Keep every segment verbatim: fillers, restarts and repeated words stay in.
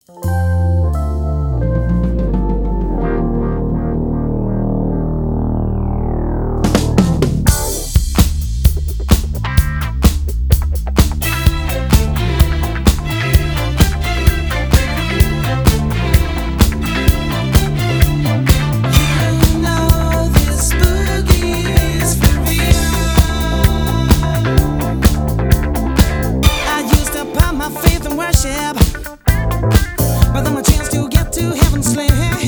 But then a chance to get to heaven slim.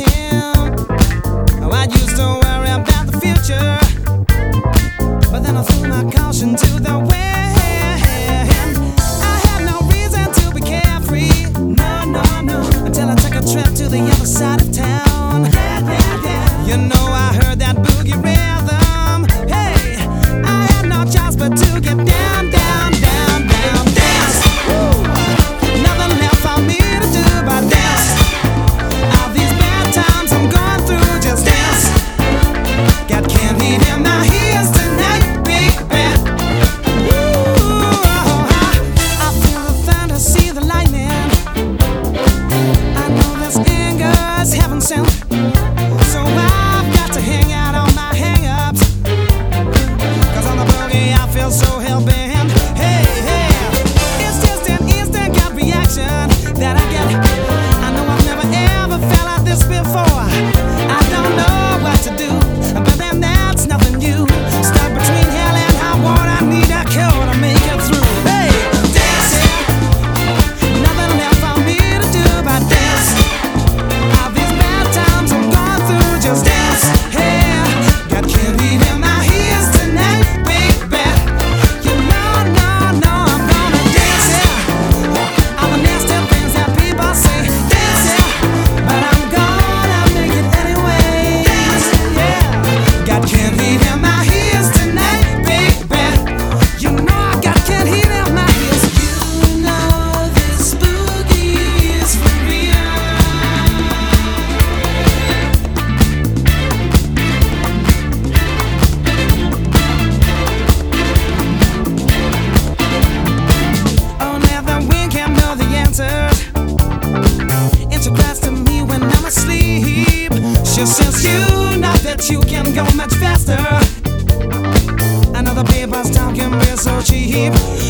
Oh, I used to worry about the future, but then I threw my caution to the wind. I had no reason to be carefree, no, no, no, until I took a trip to the other side of town. Yeah, yeah, yeah. You know I heard that boogie rhythm. Hey, I had no choice but to get down, down, down, down, dance. Woo. Nothing left for me to do but dance. All these bad times I'm going through, just dance. Got candy in my ears tonight, big bad. Ooh, I feel the thunder, see the lightning. I know this anger is heaven sent, so I've got to hang out on my hang-ups. 'Cause on the boogie I feel so hell-bent. Hey, hey, it's just an instant gut reaction that I get. I know I've never ever felt like this before. I don't know what to do, but then that's nothing new. Stuck between hell and high water, I need a cure to make it through. Hey, dance, yeah. Nothing left for me to do but dance. All these bad times I'm going through, just dance. Hey, got candy in my ears tonight, big bad. You know, no, no, I'm gonna dance, yeah. All the nasty things that people say, dance, yeah. But I'm gonna make it anyway. Dance, yeah. Got candy in my ears tonight, big bad. You know I got candy in my ears. You know this boogie is for real. Oh, now the wind can't know the answers. It's a glass to me when I'm asleep. She says you know that you can go much faster. Another paper's talk can be so cheap.